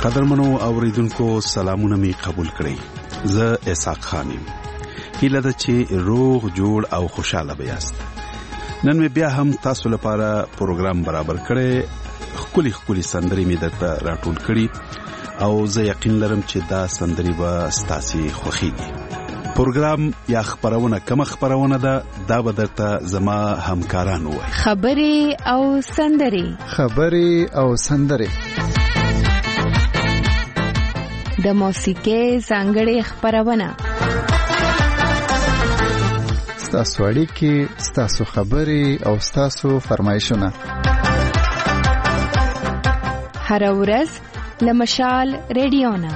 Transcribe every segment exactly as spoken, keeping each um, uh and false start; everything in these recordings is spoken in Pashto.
قدرمنو اوریدونکو سلامونه می قبول کړئ. زه اسحاق خانم. هیله ده چې روغ جوړ او خوشاله بیاست. نن می بیا هم تاسو لپاره پروګرام برابر کړی. خولي خولي سندري می درته راټول کړي او زه یقین لرم چې دا سندري به ستاسو خوښیږي. پروګرام یا خبرونه کوم خبرونه ده دا به درته زما همکاران وایي. خبري او سندري خبري او سندري د موسیقۍ ځانګړې خبرونه ستاسو اړیکې ستاسو خبري او ستاسو فرمایشونه هر ورځ لمشال ریډیونا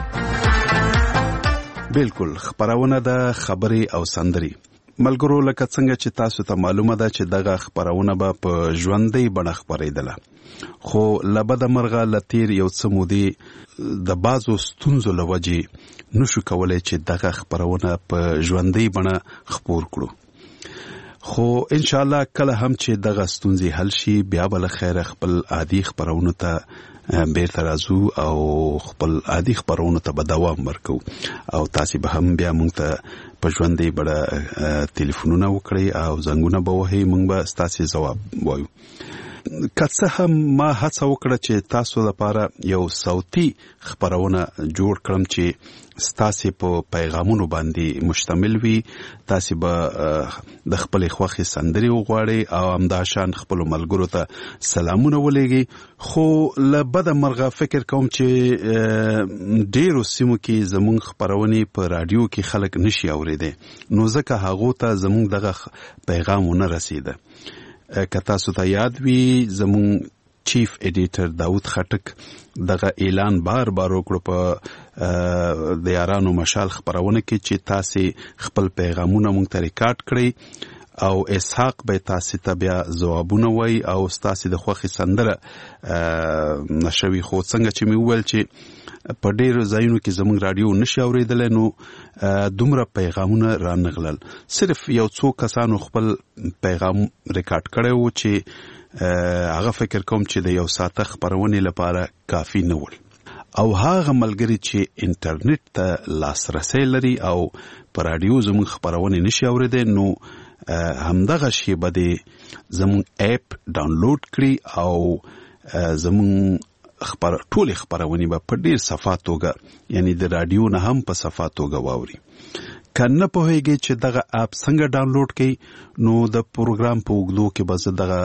بالکل خبرونه د خبري او سندري ملګرو لکه څنګه چې تاسو ته معلومه ده چې دغه خبرونه به په ژوندۍ بڼه خبرېدله خو لبد مرغه لتیر یو څه مودي د بازو ستونزو لوجې نشو کولای چې دغه خبرونه په ژوندۍ بڼه خبر کړو خو ان شاء الله کله هم چې دغه ستونزې حل شي بیا بل خیر خپل عادي خبرونه ته بیرته راځو او خپل عادي خبرونه ته به دوام ورکو او تاسو به هم بیا موږ ته په ژوندۍ بڼه ټلیفونونه وکړئ او زنګونه به وهي موږ به تاسو جواب وایو. کڅه هم ما هڅه وکړه چې تاسو لپاره یو صوتي خبرونه جوړ کړم چې تاسو په پیغامونو باندې مشتمل وي. تاسو به د خپل خوخي سندري وغواړئ او همداشان خپل ملګرو ته سلامونه ولېږئ. خو لبد مرغه فکر کوم چې ډېرو سیمو کې زموږ خبرونه په رادیو کې خلک نشي اورېدي نو ځکه هغه ته زموږ دغه پیغامونه رسیده. که تاسو ته یاد وي زمون چیف ایډیټر داود خټک دغه اعلان بار بار وکړو په د یارانو مشال خبرونه کې چې تاسو خپل پیغامونه مونږ ته ریکارډ کړئ او اسحاق به تاسو ته بیا ځوابونه وای او تاسو د خوخي سندره نشوي. خو څنګه چې می وویل چې په ډیرو ځایونو کې زموږ رادیو نشي اوریدل نو دومره پیغامونه رانغلل. صرف یو څو کسانو خپل پیغام ریکارډ کړو چې هغه فکر کوم چې د یو ساعت خبرونه لپاره کافي نه ول او هغه ملګری چې انټرنیټ ته لاسرسي لري او پر رادیو زموږ خبرونه نشي اوریدل نو همدغه شی بده زموږ اپ ډاونلوډ کړئ او زموږ خبر ټول خبرونه به په ډیر صفه توګه یعنی د رادیو نه هم په صفه توګه واوري. کنه په هیګه چې دغه اپ څنګه ډاونلوډ کړئ نو د پروګرام په وګړو کې به دغه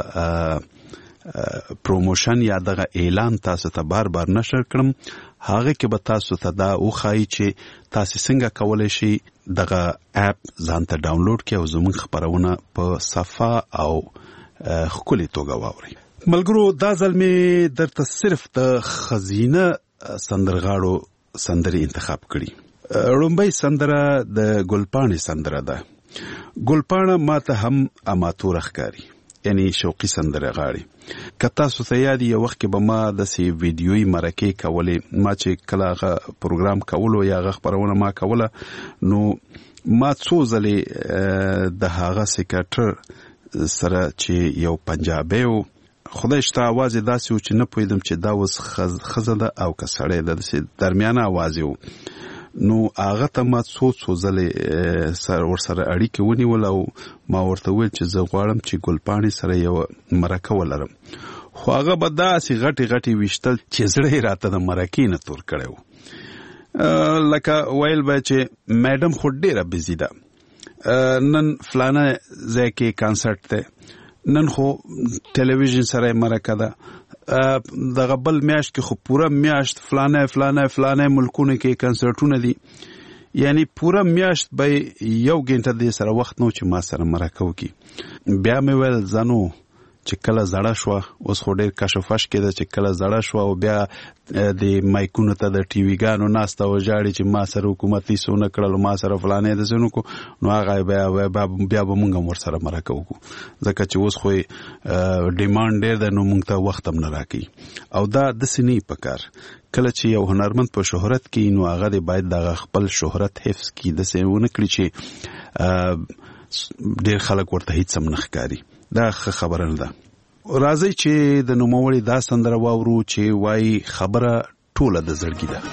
پروموشن یا دغه اعلان تاسو ته بار بار نشر کړم. هغه کې به تاسو ته دا وخایي چې تاسو څنګه کولای شئ دغه اپ ځانته ډاونلوډ کړئ او زموږ خبرونه په صفه او خولي توګه واوري. ملګرو دا ځل می درته صرف د خزینه سندرغاړو سندري انتخاب کړي. رومبای سندره د ګلپانې سندره ده. ګلپانه ماته هم اماتور ښکاری یعنی شوقي سندره غاړي. کتا سو ته یاد یو وخت کې به ما د سی ویډیوي مرکه کولې ما چې کله پروګرام کولو یا خبرونه ما کوله نو ما څو ځلې د هغه سیکریټر سره چې یو پنجابي و خدای شته आवाज داسې و چې نه پوهیدم چې دا وس خزه ده او کسړې ده د درمیانه आवाज و نو هغه ته ما څو څو ځلې سر ور سره اړیکه ونیول او ما ورته ویل چې زه غواړم چې ګلپانې سره یو مرکه ولرم. خو هغه به داسې غټي غټي وشتل چې زړه راته د مرکې نه تور کړو. لکه ویل به چې میډم خو ډیره بيزي ده نن فلانه ځای کې کانسرت ده نن خو ټلویزیون سره مرکه ده دغه بل میاشت کې خو پورا میاشت فلانه فلانه فلانه ملکونه کې کنسرتونه دي یعنی پورا میاشت به یو غنټه دې سره وخت نو چې ما سره مرکه وکي. بیا مې ول زنو چې کله زړه شو اوس خو ډېر کشفش کېده چې کله زړه شو او بیا د مایکونو ته د ټي وی ګانو ناسته وجاړي چې ما سره حکومتي سونه کړل ما سره فلانه د زنو کو نو هغه بیا بیا به مونږ مور سره مرکه وکړو ځکه چې اوس خو ډیماند ډېر ده نو مونږ ته وخت هم نه راکې او دا د سنې پکار کله چې یو هنرمند په شهرت کې نو هغه باید د خپل شهرت حفظ کړي د سونه کړی چې ډېر خلک ورته هیڅ هم نه ښکاري. دا خبره نه ده. راځي چې د نوموړي دا سندره واورو چې وای خبره ټوله د زړګي ده.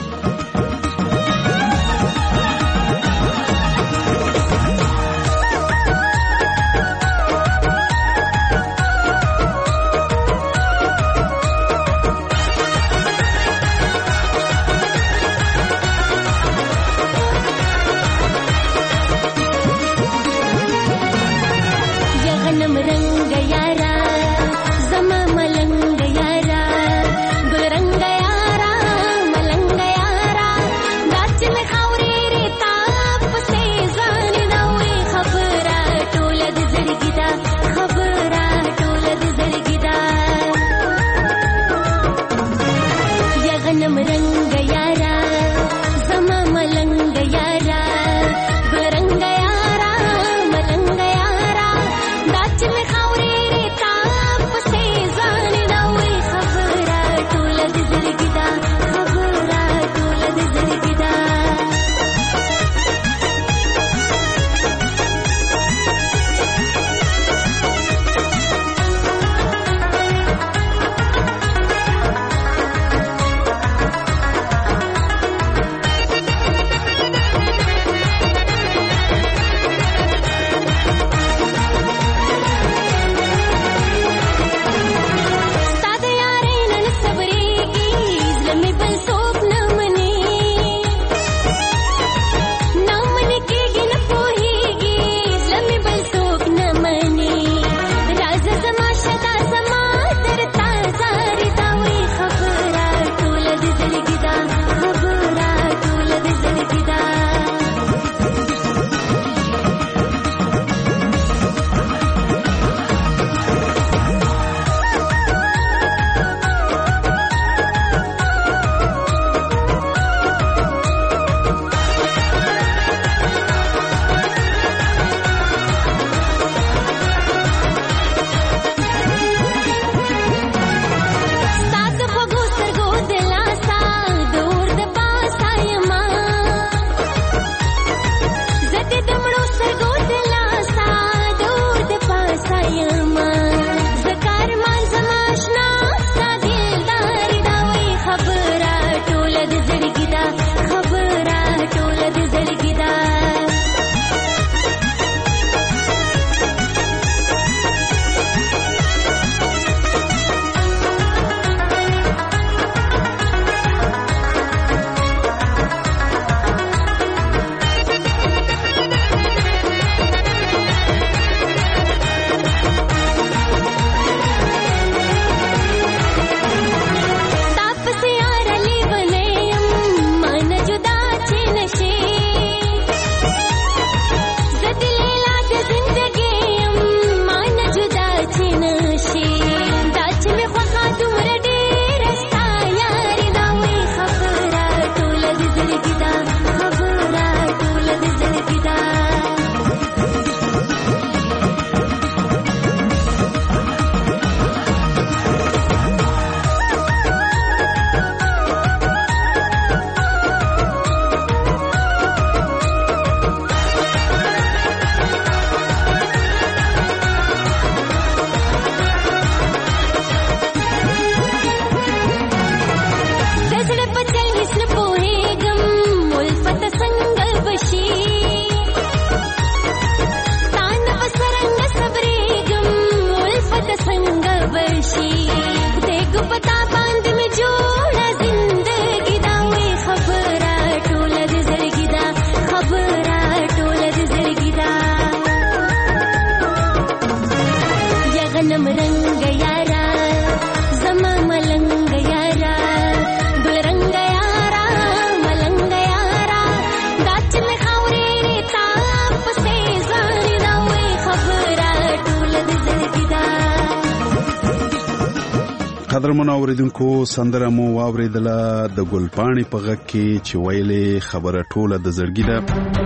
قدرمن اوریدونکو سندره مو واوریدله د ګلپاڼې په غږ کې چې ویلې خبره ټوله د زړګي ده.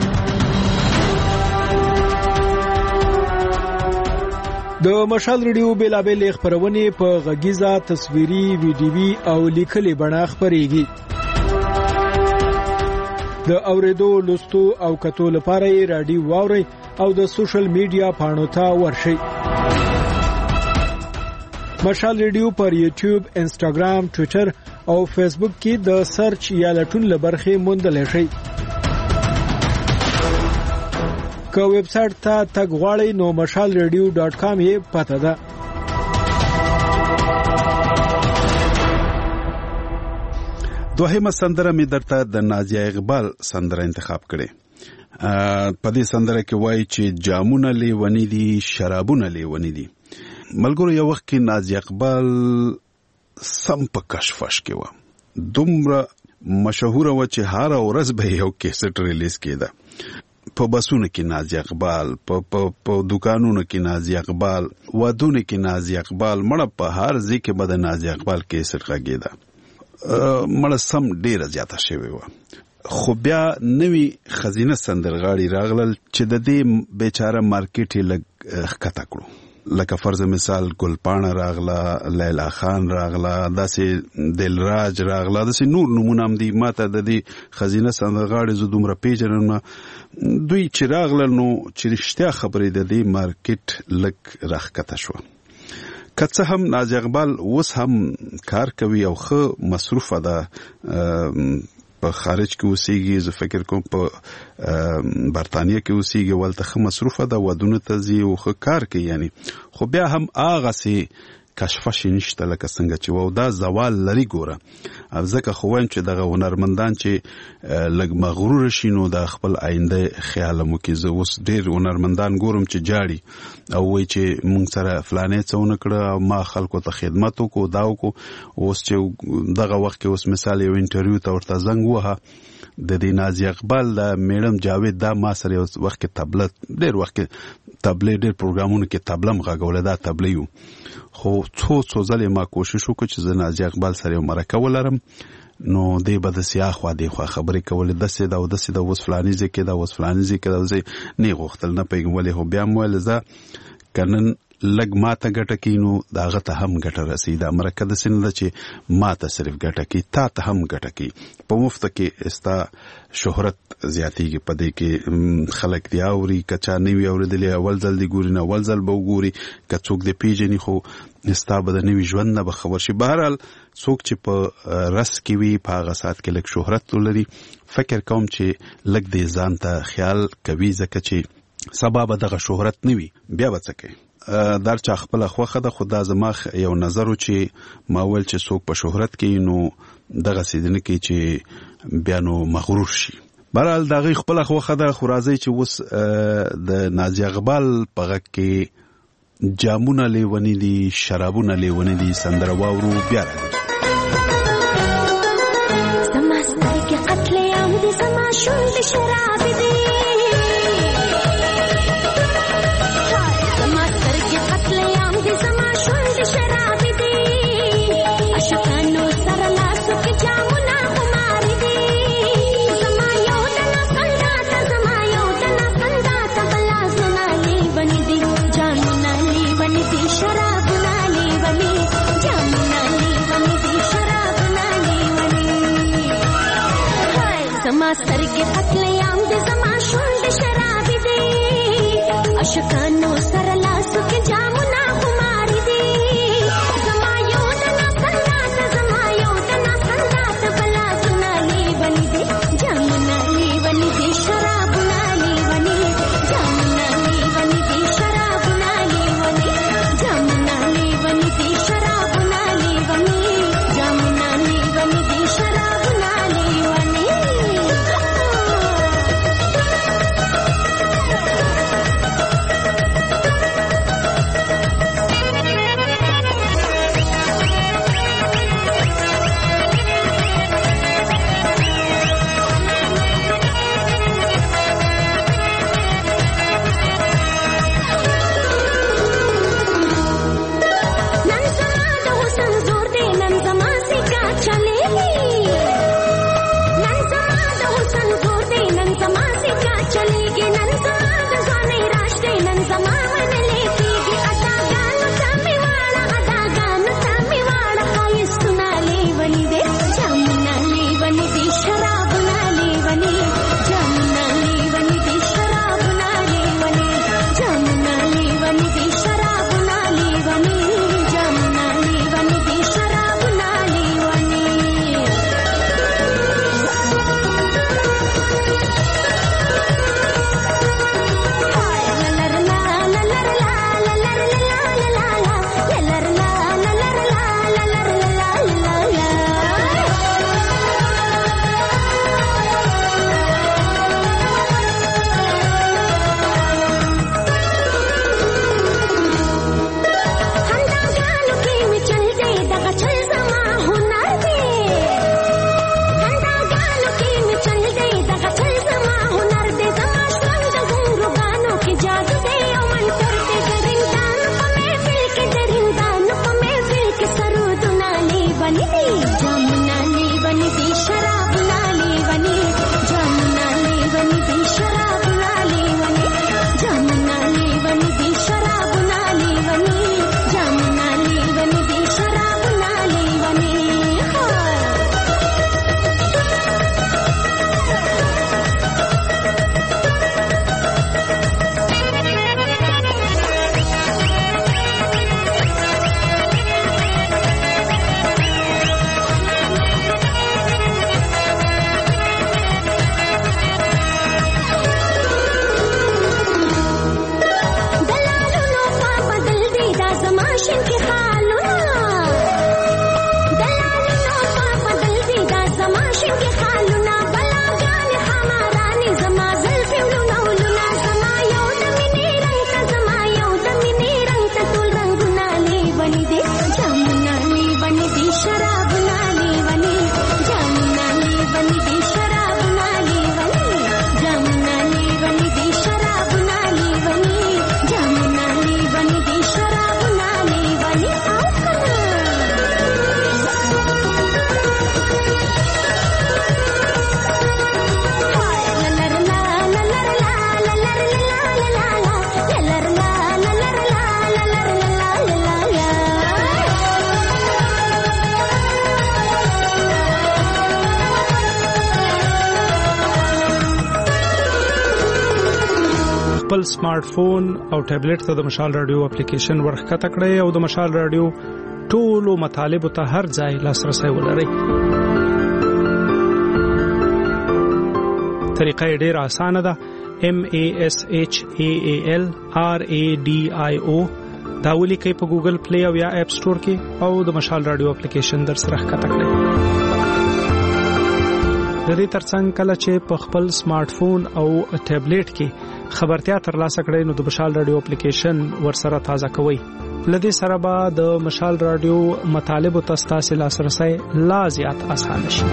د مشال ریډیو بیلابل خبرونه په غږیزه تصویري ویډیوي او لیکلي بڼه خبريږي. د اوریدو لوستو او کتو لپاره رادیو واوري او د سوشل میډیا پاڼو ته ورشئ. مشال ریډیو پر یوټیوب، انسټاګرام، ټوئیټر او فیسبوک کې د سرچ یا لټون لبرخه موندلای شئ. که ویب سټ ته تګ غواړئ نو مشال ریډیو ډاټ کام یې پته ده. دوهمه سندره می درته د نازیه اقبال سندره انتخاب کړې. په دې سندره کې وایي چې جامونه لیونی دي شرابونه لیونی دي. ملګرو یو وخت کې نازیه اقبال سم په کشفش کې و، دومره مشهوره و چې هر ورځ به یو کیسټ ریلیز کېده. په بسونو کې نازیه اقبال، په په دکانونو کې نازیه اقبال، ودونو کې نازیه اقبال، مړه په هر ځای کې به د نازیه اقبال کیسټ غږېده. مړه سم ډیره زیاته شوې وه. خو بیا نوی خزینه سندرغاړي راغلل چې د دې بیچاره مارکیټ یې لږ ښکته کړو. لکه فرض مثال ګلپاڼه راغله، لیلا خان راغله، داسې دلراج راغله، داسې نور نمونه هم دي. ما ته د دې خزینه سندرغاړي زه دومره پیژنم نه. دوی چې راغلل نو چې رښتیا خبرې د دې مارکیټ لږ راښکته شوه. که څه هم نازیه اقبال اوس هم کار کوي او ښه مصروفه ده، په خارج کې اوسېږي، زه فکر کوم په برطانیه کې اوسېږي، ولته ښه مصروفه ده، ودونو ته ځي او ښه کار کوي یعنی. خو بیا هم هغسې کشفش نشته لکه څنګه چې و. او دا زوال لري ګوره. ځکه خو وایم چې دغه هنرمندان چې لږ مغرور شي نو د خپل آینده خیال مو کې. زه اوس ډېر هنرمندان ګورم چې جاړي او وایي چې مونږ سره فلانې څه ونه کړه او ما خلکو ته خدمت وکړو دا وکړو. اوس چې دغه وخت کې اوس مثال یو انټرویو ته ورته زنګ ووهه د دې نازیه اقبال د میډم جاوید دا ما سره یو وخت کې تبله ډېر وخت کې تبلې ډېر پروګرامونو کې تبله م غږوله، دا تبلې یو. خو څو څو ځلې ما کوشش وکړ چې زه نازیه اقبال سره یو مرکه ولرم نو دی به داسې اخوا دیخوا خبرې کولې، داسې ده او داسې ده، اوس فلاني ځای کې ده، اوس فلاني ځای کې ده. زه نه یې غوښتل، نه پوهېږم ولې. خو بیا مې ویل زه که نن لږ ما ته ګټه کوي نو د هغه ته هم ګټه رسوي. دا مرکه داسې نه ده چې ما ته صرف ګټه کوي، تا ته هم ګټه کوي. په مفته کې ستا شهرت زیاتېږي، په دې کې خلک دی اوري. که چا نه وي اورېدلی اول ځل دی ګوري، نه اول ځل به وګوري. که څوک دی پیژني خو ستا به د نوي ژوند نه به خبر شي. بهرحال څوک چې په رس کې وي په هغه ساعت کې لږ شهرت ولري، فکر کوم چې لږ دی ځان ته خیال کوي، ځکه چې سبا به دغه شهرت نه وي، بیا به څه کوي. در چا خپله خوښه ده. خو دا زما یو نظر و چې ما ویل چې څوک په شهرت کې نو دغسې نه کوي چې بیا نو مغرور شي. بهرحال د هغوی خپله خوښه ده. خو راځئ چې اوس د نازیه اقبال په غږ کې جامونه لیونی دي شرابونه لیونی دي سندره واورو، بیا راځي. زما سترګې قتل عام دي، زما شونډې شراب دي، سترګې قتل عام دي، زما شونډې شرابې دي، عاشقانو سره لاسو کې جامونه خمارې دي. زما یو دنا سنداته، زما یو دنا سنداته، بلاسونه لیوني دي، جامونه لیوني دي، شرابونه لیوني، جامونه لیوني دي، شرابونه لیوني، جامونه لیوني دي، شرابونه لیوني، جامونه لیوني دي، شرابونه لیوني. خپل سمارټ فون او ټابلیټ ته د مشال رادیو اپلیکیشن ورخکته کړئ او د مشال رادیو ټولو مطالبه ته هر ځای لاسرسي ولرئ. طریقه ډیره اسانه ده. M A S H A A L R A D I O دا ولیکئ په ګوګل پلی او یا اپ سٹور کې او د مشال رادیو اپلیکیشن در سره ښکته کړئ. د دې ترڅنګ کله چې په خپل سمارټ فون او ټابلیټ کې خبرتیا ترلاسه کړئ نو د مشال رادیو اپلیکیشن ورسره تازه کوئ. لدې سره به د مشال رادیو مطالب او تاسو لاسرسي لا زیات اسانه شي.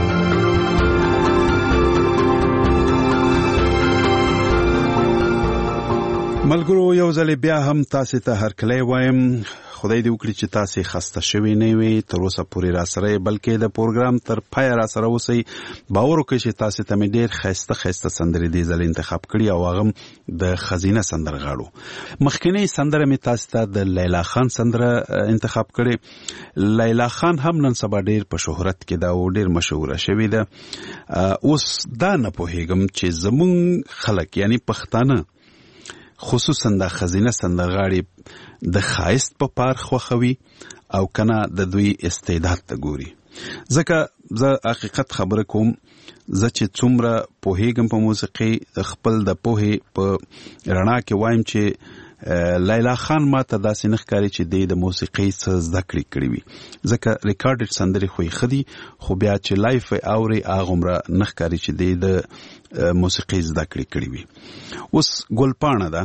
ملګرو یو ځل بیا هم تاسو ته هرکلی وایم. خدای دې وکړي چې تاسو خسته شوي نه وي تر اوسه پورې را سره بلکې د پروګرام تر پای را سره اوسئ. باور وکړئ چې تاسو ته مې ډېر ښایسته ښایسته سندرې دې ځل انتخاب کړي او هغه د خزینه سندرغاړو. مخکینی سندره مې تاسو ته د لیلا خان سندره انتخاب کړي. لیلا خان هم نن سبا ډېر په شهرت کې ده او ډېر مشهوره شوې ده. اوس دا نه پوهېږم چې زمونږ خلک یعنی پښتانه خصوصا د خزینه سندرغاړي د خایست په پار خوخوي او کنه د دوی استعداد ته ګوري. ځکه زه حقیقت خبره کوم، زه چې څومره پوهېږم په موسیقي خپل د پوهې په رڼا کې وایم چې لیلا خان ما ته داسې نه ښکاري چې دی د موسیقۍ څه زده کړې کړې وي. ځکه ریکارډډ سندرې خو یې ښه دي خو بیا چې لایف یې اوري هغومره نه ښکاري چې دی د موسیقۍ زده کړې کړې وي. اوس ګلپاڼه ده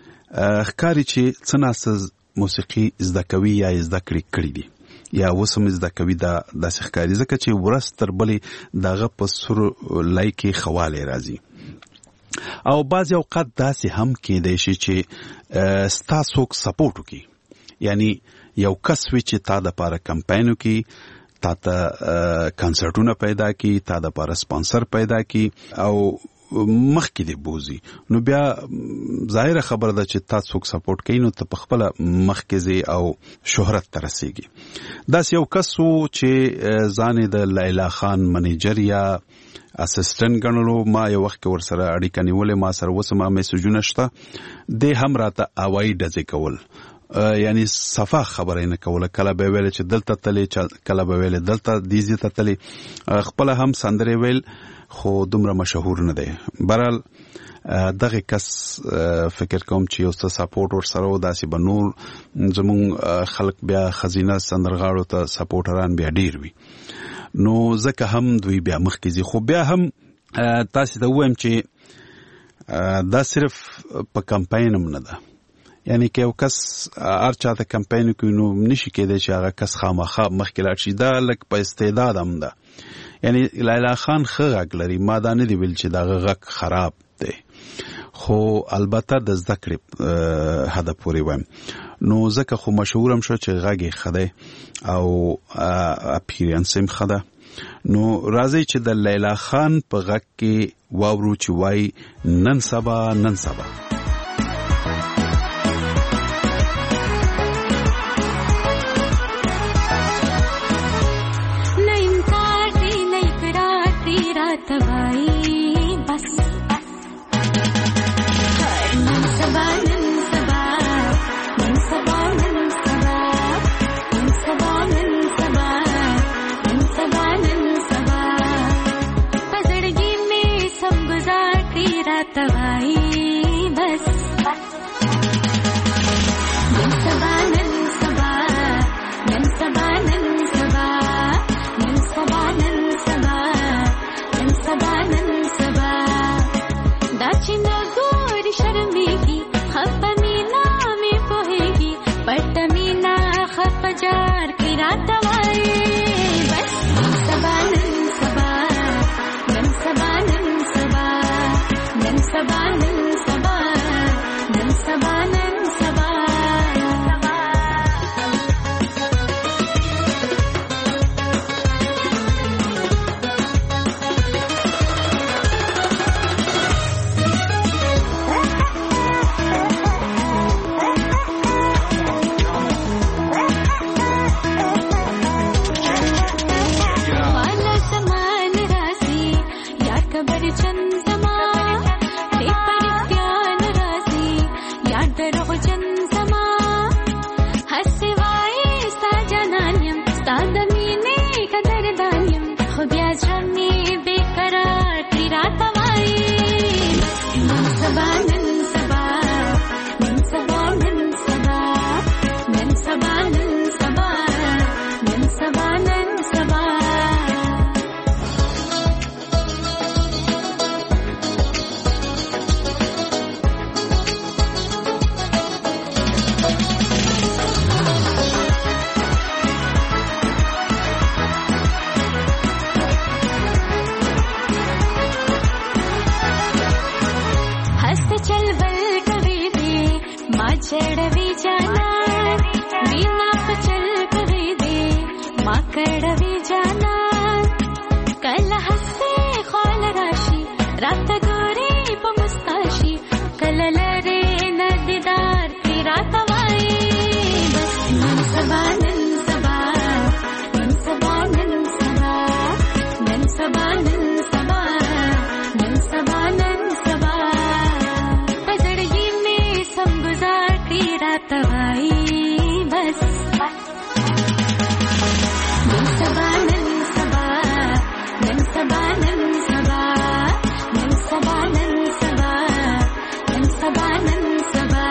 ښکاري چې څه ناڅه موسیقي زده کوي یا زده کړې کړې دي یا اوس هم زده کوي. دا داسې ښکاري ځکه چې ورځ تر بلې د هغه په سور لای کې خوالی راځي. او بعضې اوقات داسې هم کېدی شي چې ستا څوک سپورټ وکړي، یعنی یو کس وي چې تا دپاره کمپاین وکړي، تا ته کنسرټونه پیدا کړي، تا دپاره سپانسر پیدا کړي او مخکې دی بوزي. نو بیا ظاهره خبره ده چې تا څوک سپورټ کوي نو ته په خپله مخکې ځې او شهرت ته رسېږي. داسې یو کس و چې ځان یې د لیلا خان منیجر یا اسسټنټ ګڼلو. ما یو وخت کې ورسره اړیکه نیولې، ما سره اوس هم میسجونه شته. دی هم راته هوایي ډزې کول، یعنی صفا خبره نه کوله. کله به ویل چې دلته تلې، کله به ویل دلته دیزي ته تلې. خپله هم سندرې ویل خو دومره مشهور نه دی. برحال دغه کس فکر کوم چې یو څه سپورټ ورسره و، داسې به نور زمونږ خلک بیا خزینه سندرغاړو ته سپورټران بیا ډیر وي. نو ځکه هم دوی بیا مخکې ځي. خو بیا هم تاسې ته ووایم چې دا صرف په کمپاین هم نه ده. یعنی که یو کس هر چاته کمپاین کوي نو نشي کېدی چې هغه کس خامخا مخکې لاړ شي. دا لږ په استعداد هم ده. یعنی لیلا خان ښه غږ لري، ما دا نه دی ویل چې دغه غږ خراب دی، خو البته د زده کړې حده پورې وایم. نو ځکه خو مشهور هم شو چې غږ یې ښه دی او اپیرینس هم ښه ده. نو راځئ چې د لیلا خان په غږ کې واورو چې وایي نن سبا نن سبا. Sabah دروغجن زما هر سوای ستا جانانیم ستا د مینې قدردانیم خو بیا زړه مې بېقرار کړي راته وایي نن سبا نن سبا نن سبا نن سبا نن سبا نن سبا نن سبا نن سبا चढ़वी जाना वीना पचल करी दे माँ कड़वी जाना कल हंसे ख्वाल राशि रात गोरे पमुस्ताशी कल लरे नदीदार की रात वाई बस नन सबा नन सबा नन सबा नन सबा नन सबा नन सबा नन सबा नन सबा पजड़गी में सब गुजार तवाई बस नन सबा नन सबा नन सबा नन सबा नन सबा नन सबा नन सबा नन सबा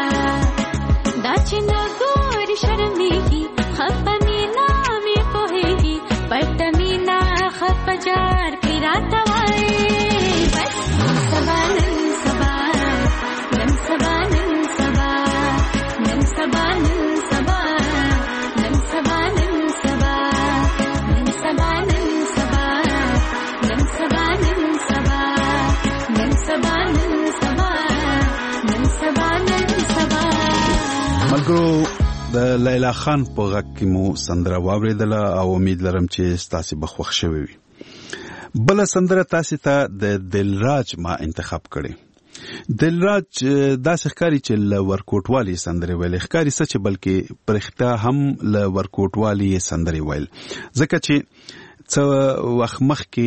दाचिन गोरी शर्मेगी खप मीना में पोहेगी पट मीना खप जार की रात वाई बस नन सबा नन सबा नन सबा नन सबा नन सबा नन सबा नन सबा नन सबा नन सबा नन सबा नन सबा नन सबा नन सबा नन सबा नन सबा नन सबा ملګرو د لیلا خان په غږ کې مو سندره واوریدله او امید لرم چې تاسو به خوښ شوي وي. بل سندره تاسو ته د دلراج ما انتخاب کړي. دلراج داسې ښکاري چې له ورکوټوالي سندرې ویل ښکاري څه چې بلکې پرښتا هم له ورکوټوالي سندرې ویل ځکه چې څه وخت مخکې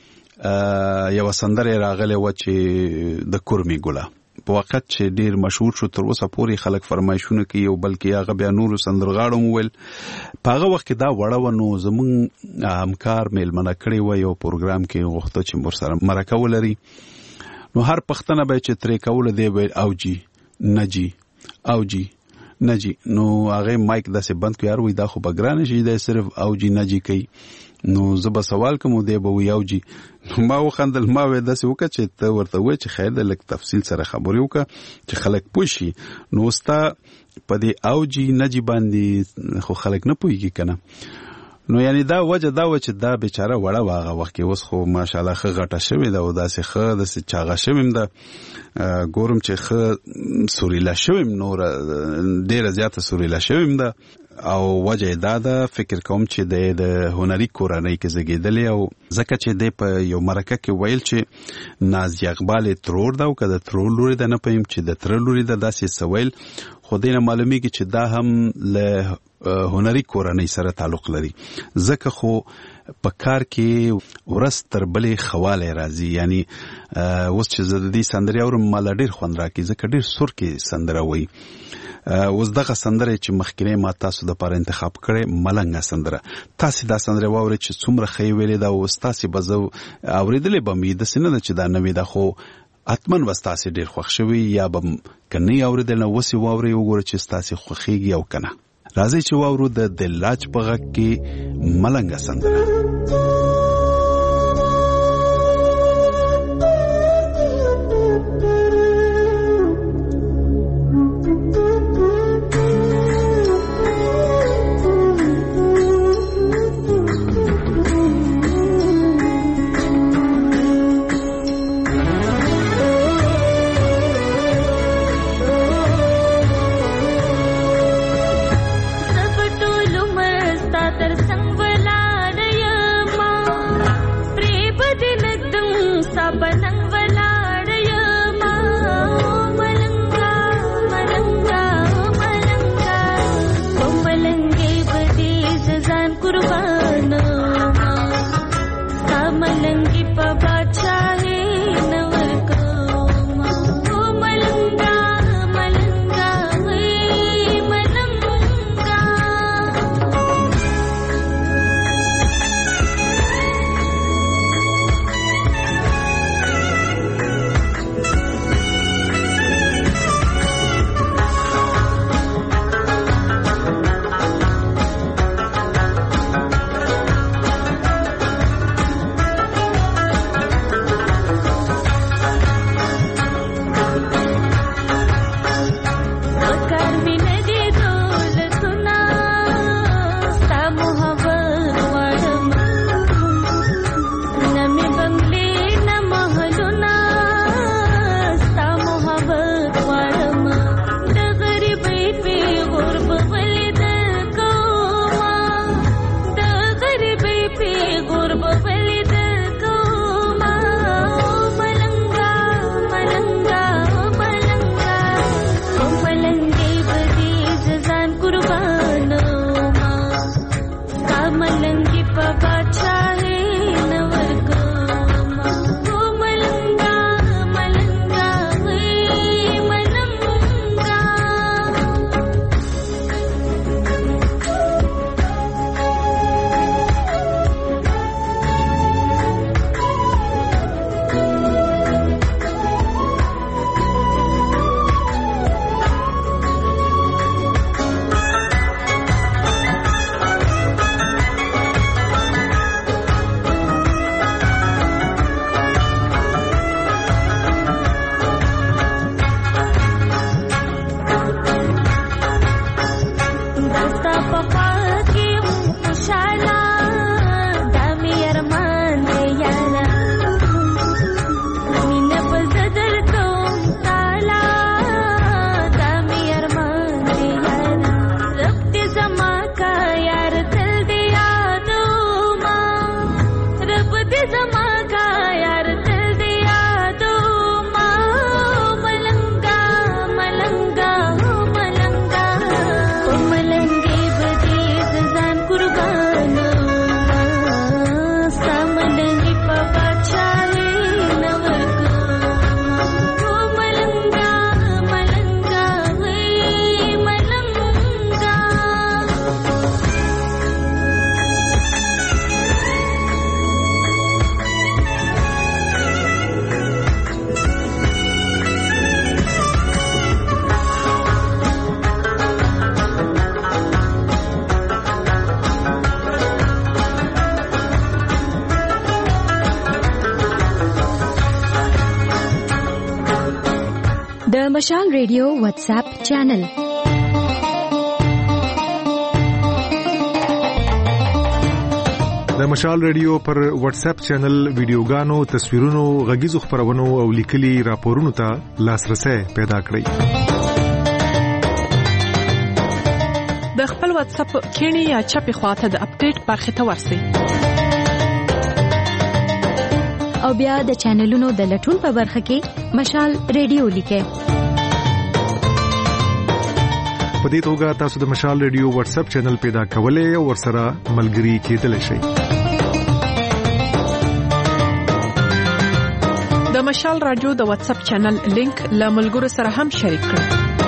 یو سندره راغله و چې د کورمي ګله په وخت چې ډیر مشهور شو تر اوسه پورې خلک فرمایشونه کوي او بلکې هغه بیا نور سندرغاړو ویل په هغه وخت دا وړه ونو زمون همکار میلمنه کړی و یو پروګرام کې غوښته چې مر سره مرکه ولري نو هر پښتنه به چې ترې کوله دی ویل او جی نجی او جی نجی نو هغه مایک داسې بند کړ یار وې دا خو بګران شي دا صرف او جی نجی کوي نو زه به سوال کوم دی به وی او جی نو ما وخندل ما وې داسې وکړه چې ته ورته وې چې خیر د لک تفصیل سره خبرې وکړه چې خلک پوښي نو ستا په دې او جی نجی باندې خو خلک نه پوهیږي کنه نو یعنی دا وجه دا و چې دا بیچاره وړه واغه وخت کې اوس خو ماشاءالله خه غټه شوې ده او داسې خه داسې چاغه شویم ده ګورم چې خه سوریلا شویم نور ډیره زیاته سوریلا شویم ده او وجه دا ده فکر کوم چې د هنري کورنۍ کې زګیدلې او ځکه چې د په یو مرکه کې ویل چې نازي اقبال ترور دا او کده ترور لوري ده نه پېم چې د تر لوري ده داسې سویل خو دینه معلومیږي چې دا هم له هنري کورنۍ سره تعلق لري ځکه خو په کار کې ورځ تر بلې خواله راځي یعنی اوس چې زه د دې سندرې اورم مال ډېر خوند راکړي ځکه ډېر سور کې سندره وایي اوس دغه سندره چې مخکې ما تاسو د پر انتخاب کړې ملنګه سندره تاسو دا سندره واورئ چې څومره ښه ویلې دا او تاسو به زه اورېدلې به مې د سینه چې دا نوې ده خو اتمن وستاسې ډېر خوښ شوي یا به کني اورېدل نو وسی واوري وګوره چې تاسو خوښيږي او کنه راځي چې واورو د دلراج په غږ کې ملنګه سندره تر څنګ ولاړ یم مشال ریډیو واتس اپ چینل. د مشال ریډیو پر واتس اپ چینل ویډیوګانو، تصویرونو، غږیزو خبرونو او لیکلي راپورونو ته لاسرسي پیدا کړئ. د خپل واتس اپ کینی یا چپی خواته د اپډیټ برخه ته ورسئ. او بیا د چینلونو د لټون په برخه کې مشال ریډیو لیکئ. په دې توګه تاسو د مشال ریډیو واتس اپ چینل پیدا کولای او ورسره ملګري کېدلی شئ. د مشال رادیو د واتس اپ چینل لینک له ملګرو سره هم شریک کړئ.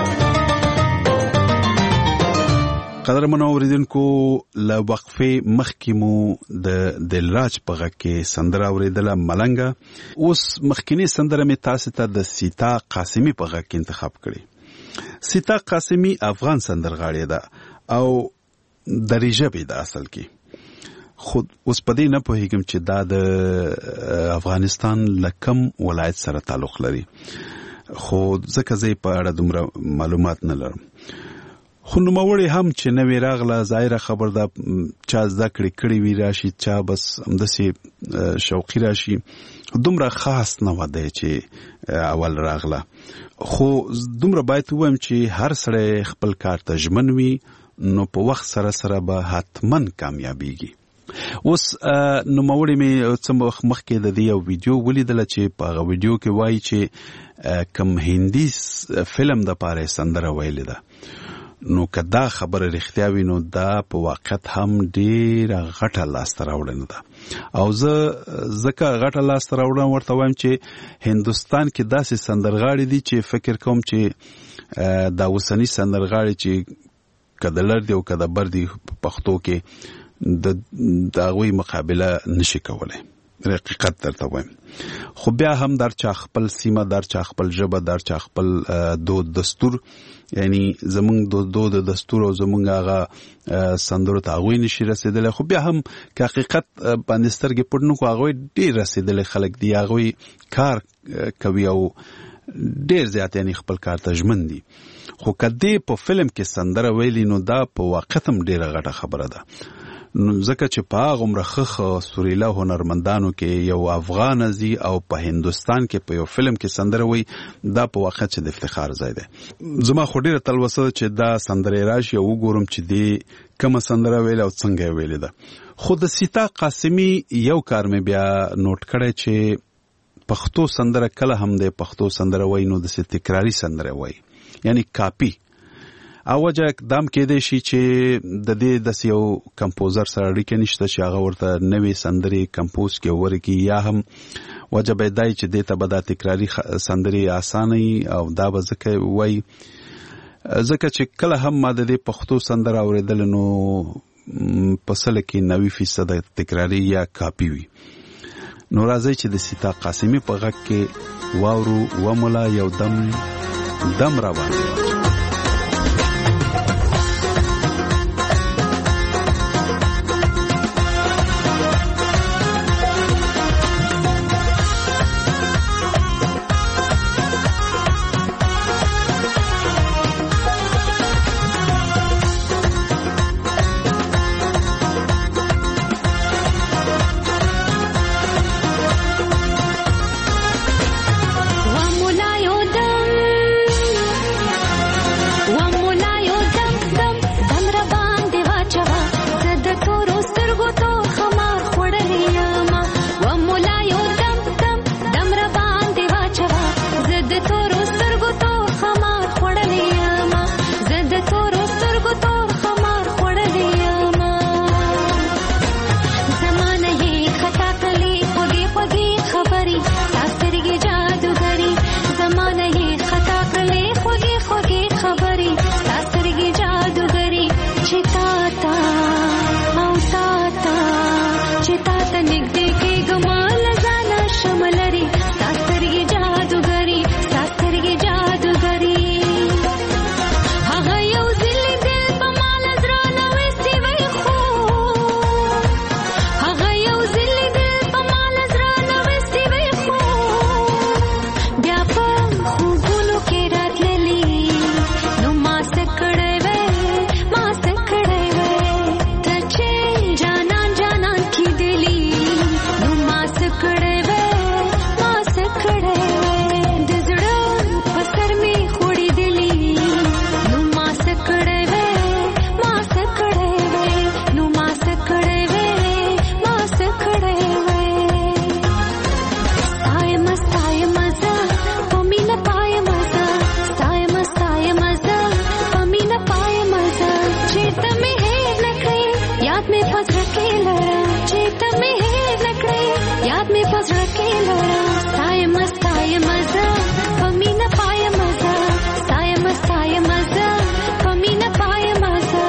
قدرمنو اوریدونکو، له وقفه مخکې مو د دلراج په غږ کې سندره اوریدله ملنګه. اوس مخکینی سندره می تاسو ته د سیتا قاسمی په غږ کې انتخاب کړی. سیتا قاسمی افغان سندرغاړې ده او دري ژبې ده اصل کې. خود اوس په دې نه پوهیږم چې دا د افغانستان لکم ولایت سره تعلق لري، خو ځکه زه په اړه دومره معلومات نه لرم. خو نوموړی هم چې نوې راغله، ظاهره خبر ده چا زده کړې کړې وي راشي، چا بس همداسې شوقي راشي، دومره خاص نه و دی چې اول راغله. خو دومره باید ووایم چې هر سړی خپل کار ته ژمن وي، نو په وخت سره سره به حتماً کامیابیږي. اوس نوموړی مې څه وخت مخکې د دې یو ویډیو ولیدله چې په هغه ویډیو کې وایي چې کوم هندي فلم دپاره سندره ویلې ده. نو که دا خبره رښتیا وي نو دا په واقعیت هم ډېره غټه لاسته راوړنه ده. او زه ځکه غټه لاسته راوړنه ورته وایم چې هندوستان کې داسې سندرغاړي دي چې فکر کوم چې دا اوسني سندرغاړي چې که د لر دي او که د بر دي په پښتو کې د هغوی مقابله نشي کولی، حقیقت درته وایم. خو بیا هم در چا خپل سیمه، در چا خپل ژبه، در چا خپل دود دستور، یعنی زمونږ د دود دستور او زمونږ هغه سندرو ته هغوی نشي رسېدلی. خو بیا هم که حقیقت باندې سترګې پټ نه کړو، هغوی ډېر رسېدلی خلک دي، هغوی کار کوي او ډېر زیات یعنی خپل کار ته ژمن دي. خو که دې په فلم کې سندره ویلي نو دا په واقعیت هم ډېره غټه خبره ده. نو ځکه چې په هغه عمره ښه سوریله هنرمندانو کې یو افغان ځي او په هندوستان کې په یو فلم کې سندره وي، دا په واقعیت چې د افتخار ځای دی. زما خو ډېره تلوسه چې دا سندرې راشي او وګورم چې دې کومه سندره ویلې او څنګه یې ویلې ده. خو د سیتا قاسمی یو کار مې بیا نوٹ کړی چې پښتو سندره کله هم د پښتو سندره وایي نو داسې تکراري سندره وایي، یعنی کاپي. او وجه اقدام کېدی شي چې د دې داسې یو کمپوزر سره اړیکه نشته چې هغه ورته نوې سندرې کمپوز کړي او ورکړي، یا هم وجه به دا وي چې دې ته به دا تکراري سندرې اسانه وي او دا به ځکه وایي ځکه چې کله هم ما د دې پښتو سندره اورېدله نو په سله کې نوي فیصده تکراري یا کاپي وي. نو راځئ چې د سیتا قاسمی په غږ کې واورو ومولا یو دم دم را باندې ومولا یو دم लरा चेता में है नकड़े याद में पसड़ के लरा साय मस्ताय मजा कमी न पाए मजा साय मस्ताय मजा कमी न पाए मजा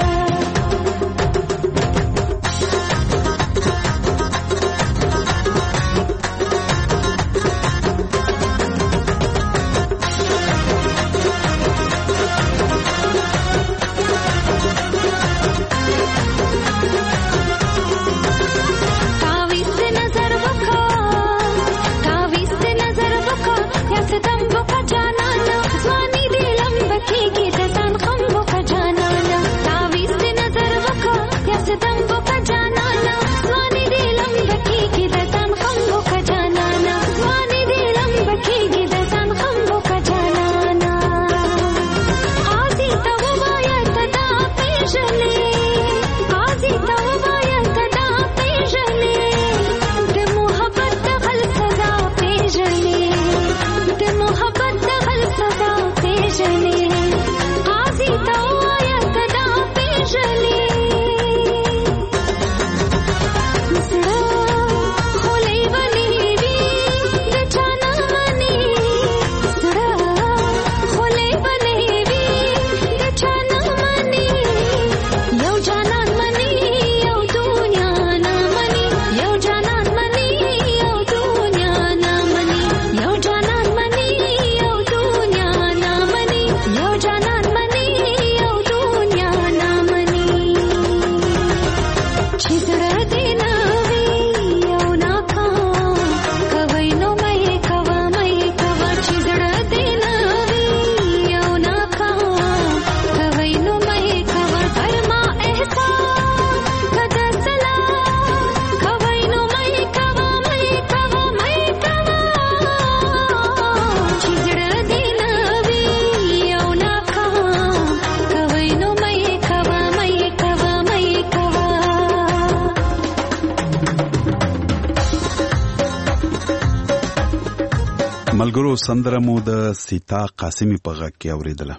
ملګرو سندره مو د سیتا قاسمی په غږ کې اوریدله.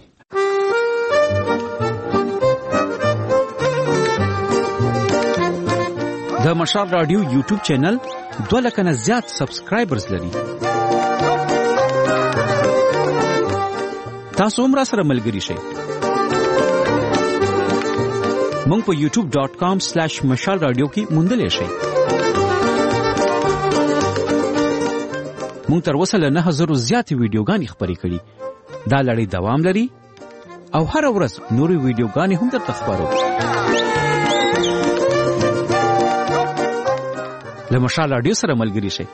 د مشال رادیو یوټیوب چینل دوه لک نه زیات سبسکرایبرز لري. تاسو هم را سره ملګري شئ. مونږ په یوټیوب ډاٹ کام سلیش مشال رادیو کې موندلی شئ. مونږ تر اوسه له نه هزارو زیاتې ویډیوګانې خپرې کړي. دا لړۍ دوام لري او هره ورځ نورې ویډیوګانې هم درته خپرو. له مشال رادیو سره ملګري شئ.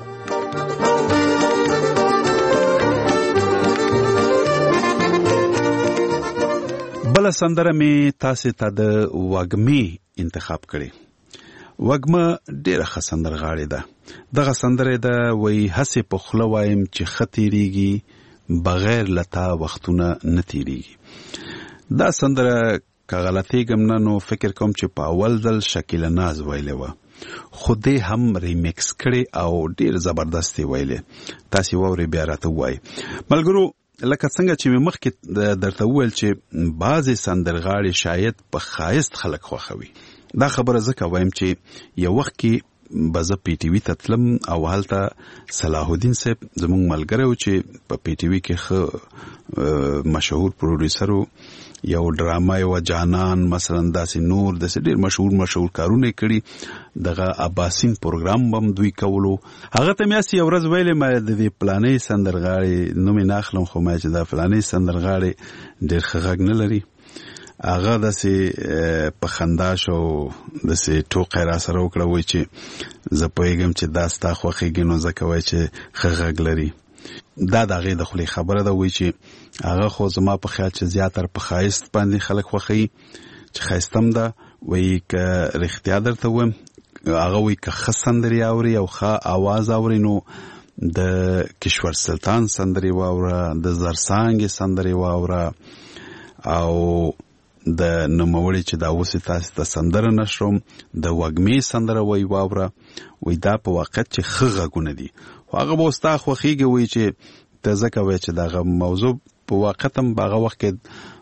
بله سندره مې تاسې ته د وږمې انتخاب کړې. وږمه ډېره ښه سندرغاړې ده. دغه سندره ده وایي هسې په خوله وایم چې ښه تېرېږي بغیر له تا وختونه نه تېرېږي. دا سندره که غلطېږم نه نو فکر کوم چې په اول ځل شکیله ناز ویلې وه، خو دې هم ریمیکس کړې او ډېر زبردست یې ویلې. تاسې واورئ بیا راته ووایئ. ملګرو لکه څنګه چې مې مخکې درته وویل چې بعضې سندرغاړي شاید په ښایست خلک خوښوي. دا خبره ځکه وایم چې یو وخت کې به زه پی ټي وي ته تلم او هلته صلاح الدین صاحب زموږ ملګری و چې په پی ټي وي کې ښه مشهور پروډیوسر و. یو ډرامه یو جانان مثلا داسې نور داسې ډېر مشهور مشهور کارونه یې کړي. دغه اباسین پروګرام به هم دوی کولو. هغه ته مې هسې یو ورځ ویلې ما د دې فلانۍ سندرغاړې نوم یې نه اخلم، خو ما چې دا فلانۍ سندرغاړې ډېر ښه غږ نه لري. هغه داسې په خندا شو، داسې ټوقی را سره وکړه، وایي چې زه پوهېږم چې دا ستا خوښېږي نو ځکه وایي چې ښه غږ لري. دا د هغې د خولې خبره ده. وایي چې هغه خو زما په خیال چې زیاتر په ښایست باندې خلک خوښوي چې ښایست هم ده. وایي که رښتیا درته ووایم هغه وایي که ښه سندرې اوري او ښه اواز اوري نو د کشور سلطان سندرې واوره، د زرسانګې سندرې واوره او د نوموړي چې دا اوس تاسو ته سندره نشروم د وږمې سندره وایي واوره. وایي دا په واقعیت چې ښه غږونه دي. خو هغه به ستا خوښېږي. وایي چې ته ځکه وایي چې دغه موضوع په واقعیت هم په هغه وخت کې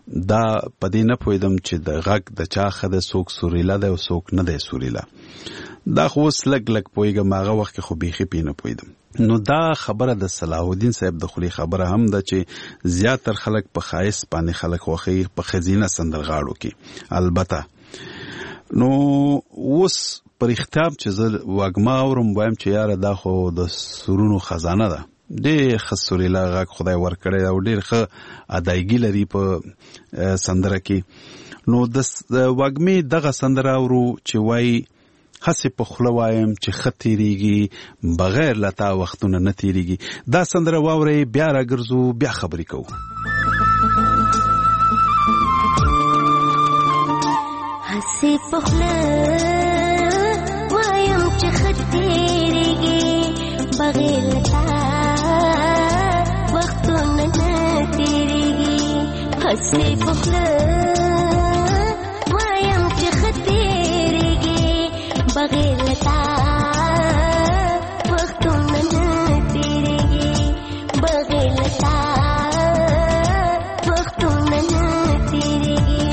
دا پدې نه پوهیدم چې د غږ د چا خده څوک سوریلا ده او څوک نه دی سوریلا. دا خو اوس لږ لږ پوهیږم، هغه وخت کې خو بیخي پې نه پوهیدم. نو دا خبره د صلاح الدین صاحب د خولي خبره هم ده چې زیاتر خلک په ښایست باندې خلک خوښوي په ښځینه سندرغاړو کې. البته نو اوس په رښتیا چې زه وږمه اورم وایم چې یاره دا خو د سرونو خزانه ده، ډېر ښه سوریلا غږ خدای ورکړی او ډېر ښه ادایګي لري په سندره کې. نو د وږمې دغه سندره اورو چې وایي هسې په خوله وایم چې ښه تېرېږي بغیر له تا وختونه نه تېرېږي. دا سندره واورئ، بیا راګرځو، بیا خبرې کوو. هسې په خوله وایم چې ښه تېرېږي بغیر له تا وختونه نه تېرېږي. هسې په خوله وایم چې ښه بغیر لتا وختونه نه تېرېږي، بغیر لتا وختونه نه تېرېږي.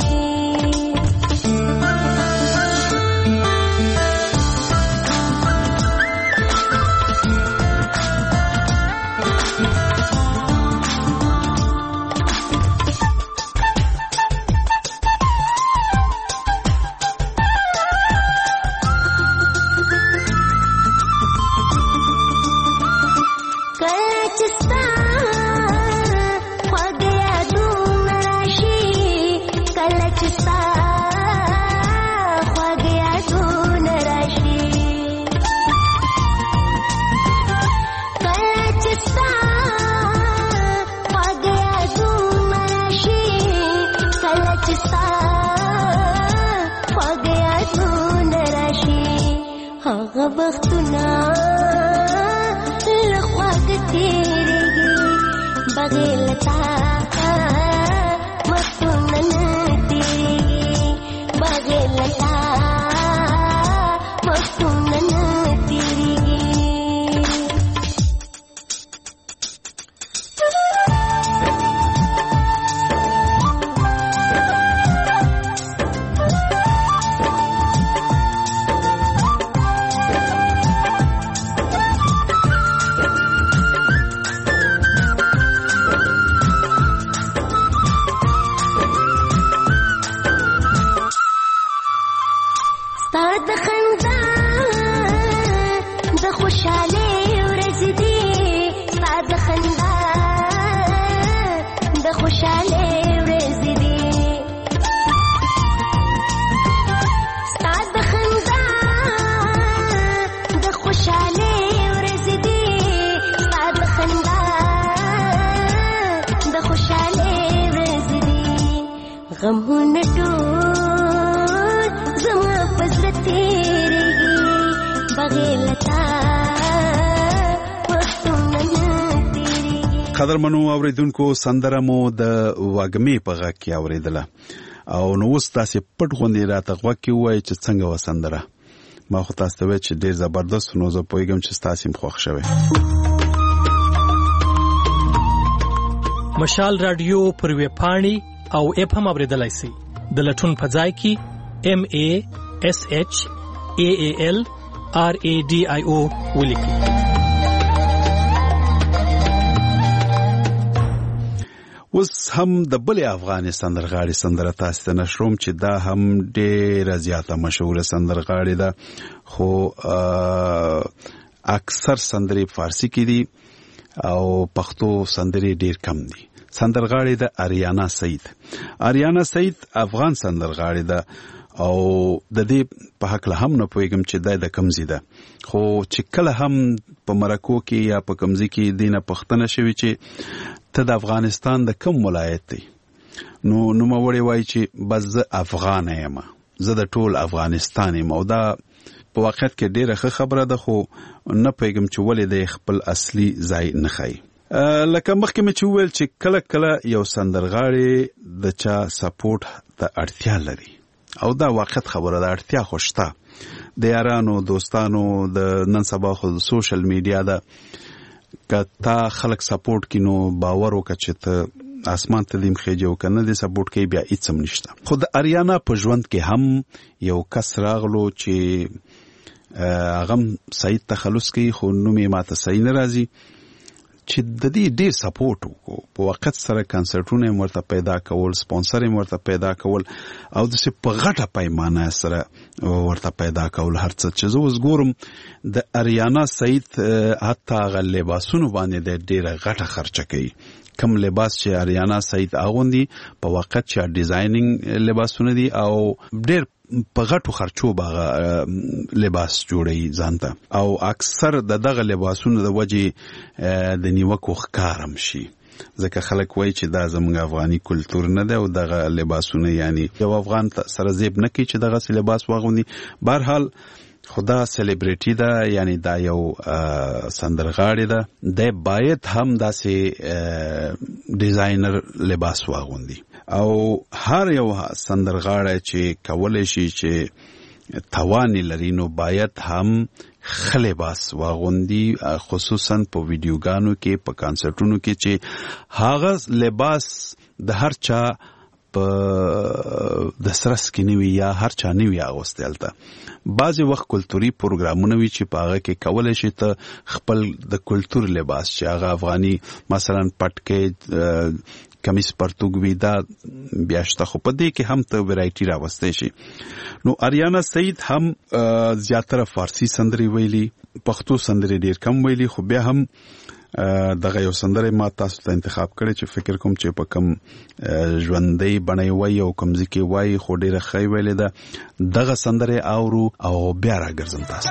قدرمنو اوریدونکو، سندره مو د وږمې په غږ کې اوریدله او نو اوس تاسې پټ غوندې راته غوږ کې ووایئ چې څنګه وه سندره. ما خو تاسو ته وویل چې ډېر زبردست، نو زه پوهېږم چې ستاسې هم خوښ شوی. مشال رادیو پر ویبپاڼې او اپ هم اوریدلای شئ. د لټون په ځای کې ایم ای اس ایچ ای ای ایل آر ای ډي آی او ولیکئ. اوس هم د بلې افغاني سندرغاړي سندره تاسو ته نشروم چې دا هم ډېره زیاته مشهوره سندرغاړې ده، خو اکثر سندرې فارسي کې دي او پښتو سندرې ډېر کم دي. سندرغاړې ده اریانا سعید. اریانا سعید افغان سندرغاړې ده او د دې په هکله هم نه پوهېږم چې دا د کوم ځای ده، خو چې کله هم په مرکو کې یا په کوم ځای کې دې نه پوښتنه شوې چې ته د افغانستان د کوم ولایت دی، نو نوموړی وایي چې بس زه افغانه یم، زه د ټول افغانستان یم. او دا په واقعیت کې ډېره ښه خبره ده، خو نه پوهېږم چې ولې دی خپل اصلي ځای نه ښایي. لکه مخکې مې چې وویل چې کله کله یو سندرغاړی د چا سپورټ ته اړتیا لري او دا واقعیت خبره ده، اړتیا خو شته د یارانو دوستانو د نن سبا خو د سوشل میډیا ده، که تا خلک سپورټ کړي نو باور وکړه چې ته اسمان ته دیم خېجو کنه د سپورټ کې بیا هیڅ هم نشته. خو د اریانا په ژوند کې هم یو کس راغلو چې هغه سعید تخلص کوي خو نوم یې ماته صحیح نه راځي چې د دې ډېر سپورټ وکړو په وخت سره کنسرټونه یې ورته پیدا کول سپانسر یې ورته پیدا کول او داسې په غټه پیمانه سره ورته پیدا کول هر څه چې زه اوس ګورم د اریانا سعید حتی هغه لباسونو باندې د ډېره غټه خرچه کوي. کم لباس چې اریانا سعید اغوندي په وخت چې ډیزاینینګ لباسونه دي او ډېر په غټو خرچو باغه لباس جوړي ځانته او اکثر د دغه لباسونو د وجې د نیوکو ښکارم شي ځکه خلک وایي چې دا زموږ افغاني کلتور نه دی او دغه لباسونه یعنی یو افغان سره زیب نه کوي چې دغه لباس واغوندي. بهرحال خدا سلیبریټي ده یعنی دا یو سندرغاړی ده د باید هم داسې ډیزاینر لباس واغوندي او هر یو سندرغاړی چې کولای شي چې توان لري نو باید هم ښه لباس واغوندي خصوصا په ویډیوګانو کې په کانسرټونو کې چې هغه لباس د هر چا په د سرس کې نیوي یا هر چا نیوي اغوستی هلته. بعضې وخت کلتوري پروګرامونه وي چې په هغه کې کولی شي ته خپل د کلتور لباس چې هغه افغاني مثلا پټکې کمیس پرتوګ وي دا بیا شته خو په دې کې هم ته ورایټي راوستی شي. نو اریانا سعید هم زیاتره فارسی سندرې ویلي پښتو سندرې ډېر کم ویلي خو بیا هم دغه یو سندره ما تاسو ته انتخاب کړی چې فکر کوم چې په کم ژوندۍ بڼه وای او کم ځکه وای خو ډیره ښه ویلې ده دغه سندره اورو او بیا راګرځم تاسو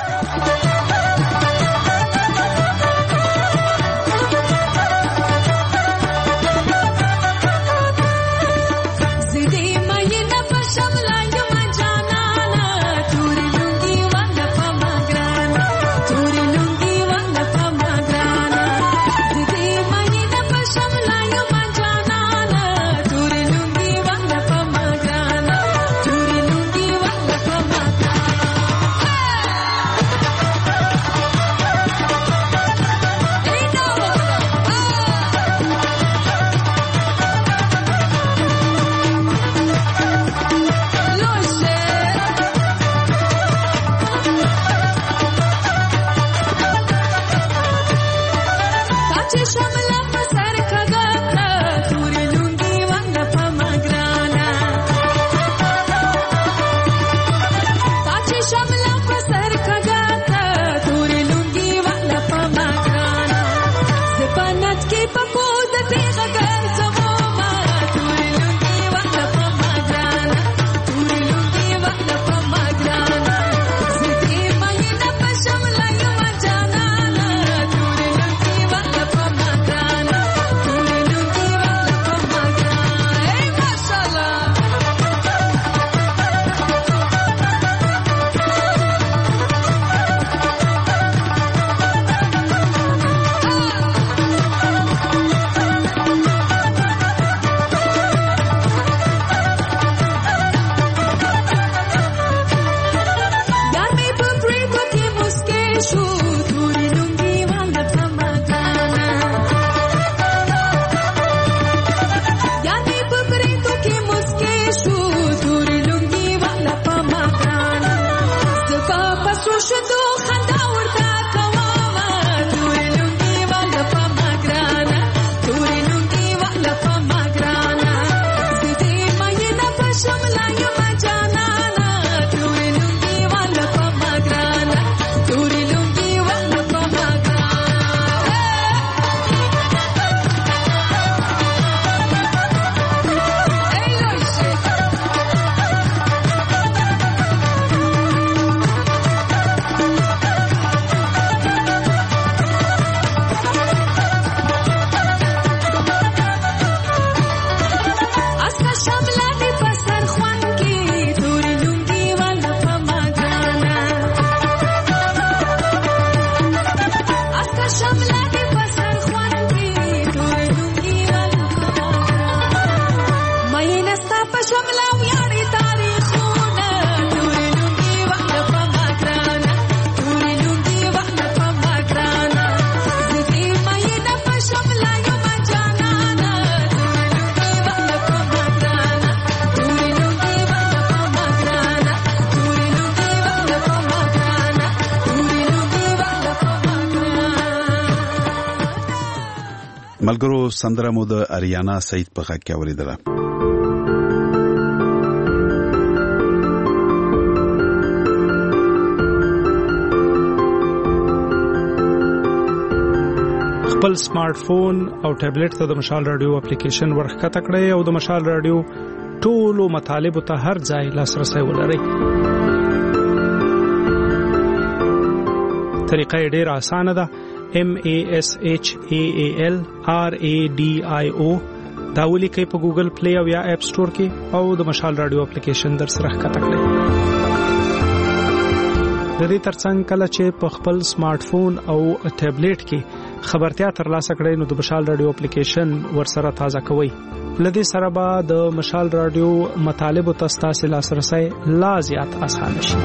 ملګرو سندره مو د اریانا سعید په غږ کې اوریدله. خپل سمارټ فون او ټابلیټ ته د مشال رادیو اپلیکیشن ورخکته کړئ او د مشال رادیو ټولو مطالبه ته هر ځای لاسرسي ولرئ. طریقه ډیره اسانه ده. M A S H A A L R A D I O دا ولیکئ په ګوګل پلی او یا اپ سٹور کې او د مشال رادیو اپلیکیشن در سره ښکته کړئ. د دې ترڅنګ کله چې په خپل سمارټ فون او ټابلیټ کې خبرتیا ترلاسه کړئ نو د مشال رادیو اپلیکیشن ورسره تازه کوئ. لدې سره به د مشال رادیو مطالب او تاسو لاسرسي لا زیات اسانه شي.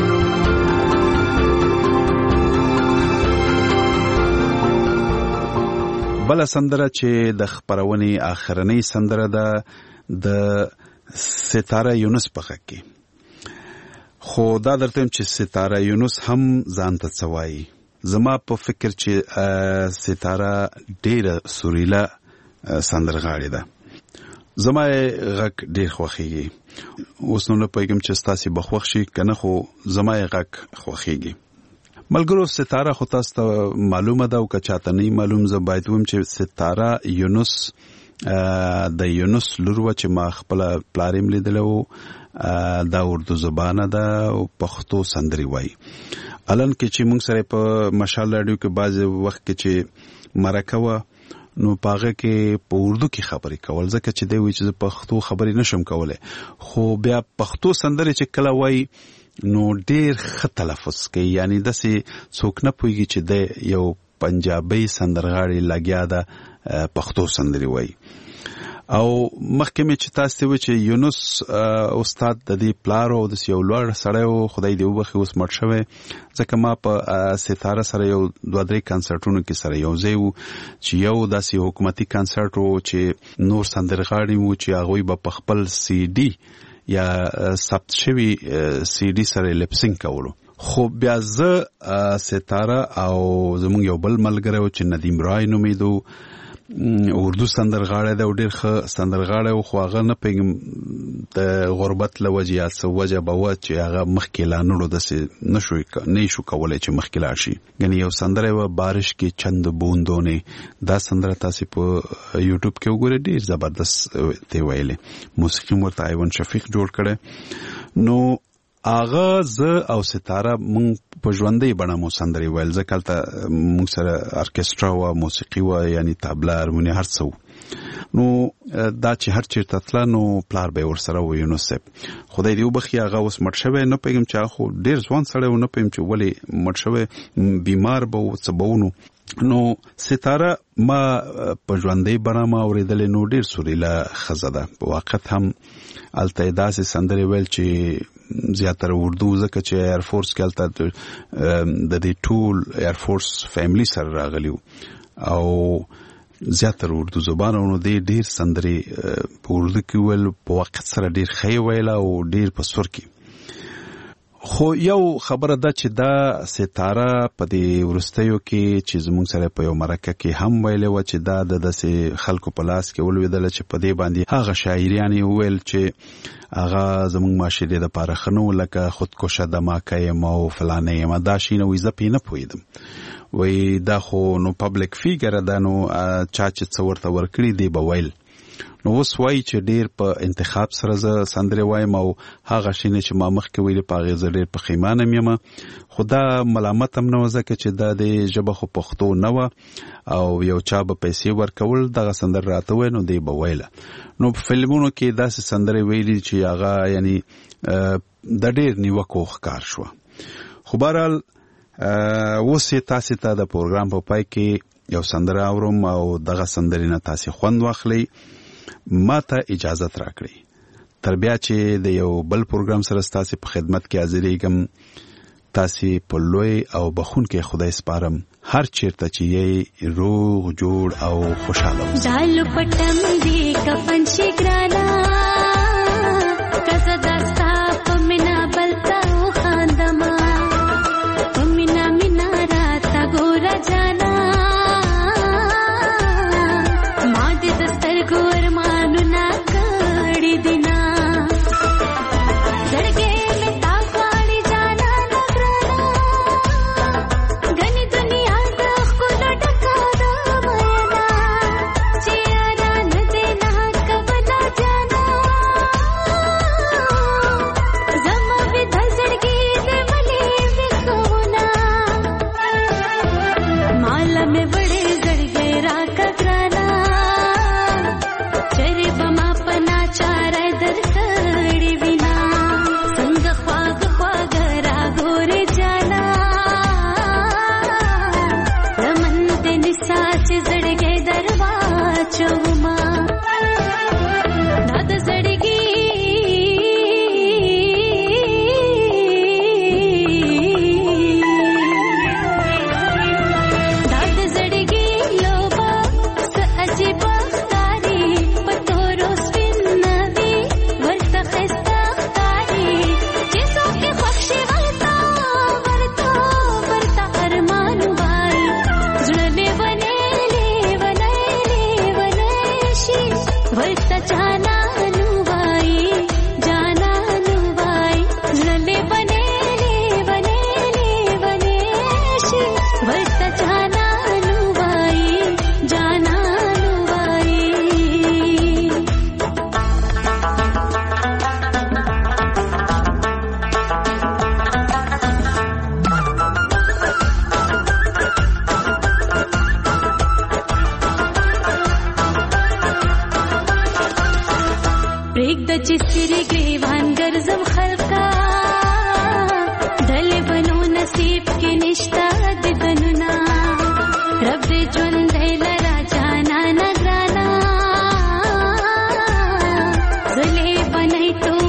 بل سندره چې د خبرونې اخرنۍ سندره ده د ستاره یونس په غږ کې. خو دا درته چې ستاره یونس هم ځان ته څوایي. زما په فکر چې ستاره ډیره سوریلا سندرغاړې ده. زما غږ ډیر خوښیږي. اوس نو نه پوهیږم چې ستاسو بخوښ شي کنه، خو زما غږ خوښیږي. ملګرو ستاره خو تاسو ته معلومه ده او که چاته نه معلوم زه باید ویم چې ستاره یونس د یونس لور و چې ما خپل پلاریم لیدلو دا اردو زبانه ده او پښتو سندري وایي. الان کې چې موږ سره په مشال رادیو کې بعض وخت کې چې مرکه و نو پاغه کې په اردو کې خبرې کول ځکه چې دوی چې پښتو خبرې نشم کولای، خو بیا پښتو سندري چې کله وایي نو ډیر ښه تلفظ کوي. یعنی داسې څوک نه پوهیږي چې د یو پنجابي سندرغاړي لګیا ده پښتو سندري وایي. او مخکې مې چې تاسو ته و چې یونس استاد د دې پلار او د یو لوړ سړی و، خدای دې وبخي اوس مړ شوی، ځکه ما په ستاره سره یو دوه درې کنسرټونو کې سره یو ځای و چې یو داسې حکومتي کنسرټ و چې نور سندرغاړي و چې هغوی به په خپل سی ډي یا ثبت شوی سی ډي سره لپسینګ کولو. خو بیا زه ستاره او زمونږ یو بل ملګری و چې ندیم رای نومیدو اردو سندرغاړی دی او ډېر ښه سندرغاړی و، خو هغه نه پوهېږم د غربت له وجې یا څه وجه به وه چې هغه مخکې لا نړو داسې نه شو نه شو کولی چې مخکې لاړ شي. یعنې یو سندره وه بارش کې چند بوندونې، دا سندره تاسې په یوټیوب کې وګورئ، ډېر زبردست دی ویلې. موسیقي ورته ایوان شفیق جوړ کړی. نو هغه زه او ستاره مونږ په ژوندۍ بڼه مو سندرې ویل، ځکه هلته مونږ سره ارکسټرا وه، موسیقي وه، یعنې تابله هارموني هر څه و. نو دا چې هر چېرته تله نو پلار به یې ورسره و یونس صاحب، خدای دې وبخي. هغه اوس مړ شوی، نه پوهېږم چې هغه خو ډېر ځوان سړی و، نه پوهېږم چې ولې مړ شوی، بیمار به و څه به و. نو نو ستاره ما په ژوندۍ بڼه ما اورېدلې، نو ډېر سوریله ښځه ده. په واقعیت هم هلته یې داسې سندرې ویل چې زیاتره اردو، ځکه چې ایرفورس کې هلته د دې ټول ایرفورس فیملی سره راغلی او زیاتره اردو زبانه، نو دې ډېر سندرې په اردو کې ویل، په واقعیت سره ډېر ښه یې ویله او ډېر په سور کې. خو یو خبره ده چې دا ستاره په دې وروستیو کې چې زموږ سره په یو مرکه کې هم ویلې وه چې دا د داسې خلکو په لاس کې ولوېدله چې په دې باندې هغه شاعریان یې وویل چې هغه زموږ معاشرې دپاره ښه نه و، لکه خودکشه دماکه یم او فلانه یم، دا شیونه وایي زه پې نه پوهېدم. وایي دا خو نو پبلک فیګره ده، نو چا چې څه ورته ورکړي دی به ویل. نو اوس وایي چې ډېر په انتخاب سره زه سندرې وایم او هغه شینې چې ما مخکې ویلې په هغې زه ډېر پښیمانه یم. خو دا ملامت هم نه وه، ځکه چې دا د ژبه خو پښتو نه وه او یو چا به پیسې ورکول، دغه سندره راته وایي نو دی به ویله. نو په فلمونو کې داسې سندرې ویلي چې هغه یعنی د ډېر نیوکو ښکار شوه. خو بهرحال اوس یې تاسې ته د پروګرام په پای کې یو سندره اورم او دغه سندرې نه تاسې خوند واخلئ. ما ته اجازت راکړئ تر بیا چې د یو بل پروګرام سره ستاسې په خدمت کې حاضرېږم. تاسې په لوی او بخونکي خدای سپارم، هر چیرته چې یې روغ جوړ او خوشاله اوسئ. ډالو پټم دی کفن شي ګرانا کزه داستا په مینا بلتا خاندما په مینا مینا راتا ګورا جانا چې سری ګریوان ګرځم خلقا دل بنو نصیب کې نشتا د دنونا رب دې ژوند لرا جانا نگرانا زلې بنای تو